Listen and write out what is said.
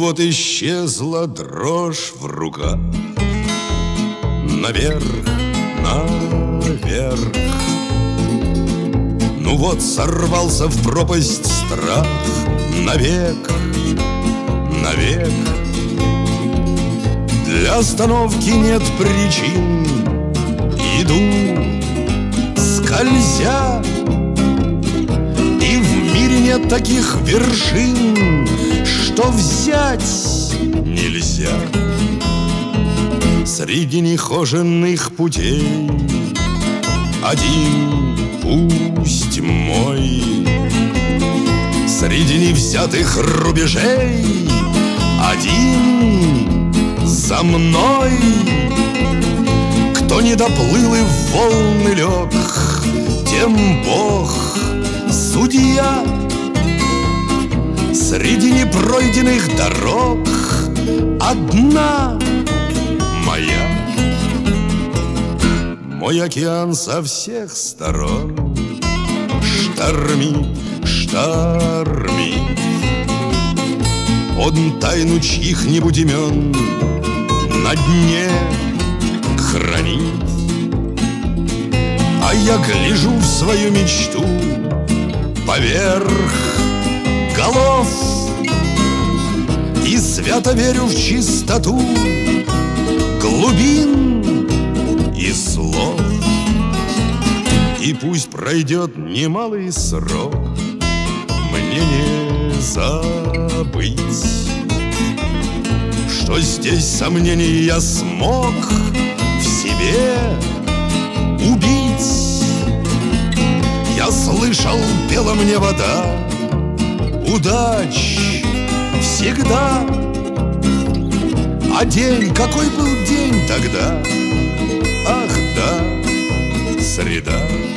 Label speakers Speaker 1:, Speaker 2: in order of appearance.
Speaker 1: вот исчезла дрожь в руках. Наверх, наверх. Ну вот сорвался в пропасть страх. Навек, навек. Для остановки нет причин. Иду, скользя. И в мире нет таких вершин, что взять нельзя. Среди нехоженных путей один пусть мой. Среди невзятых рубежей один за мной. Кто не доплыл и в волны лег, тем Бог судья. Среди непройденных дорог одна моя. Мой океан со всех сторон штормит, штормит. Он тайну чьих-нибудь имен на дне хранит. А я гляжу в свою мечту поверх голов и свято верю в чистоту глубин и слов. И пусть пройдет немалый срок, мне не забыть, что здесь сомнений я смог в себе убить. Я слышал, пела мне вода, удач всегда. А день, какой был день тогда? Ах да, среда.